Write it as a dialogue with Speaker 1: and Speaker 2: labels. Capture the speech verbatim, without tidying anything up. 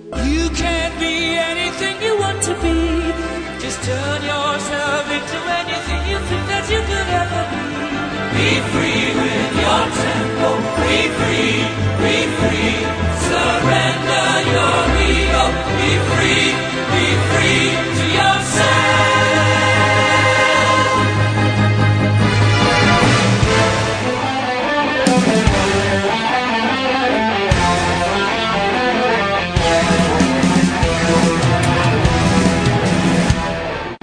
Speaker 1: You can be anything you want to be. Just turn yourself into anything you think that you could ever be.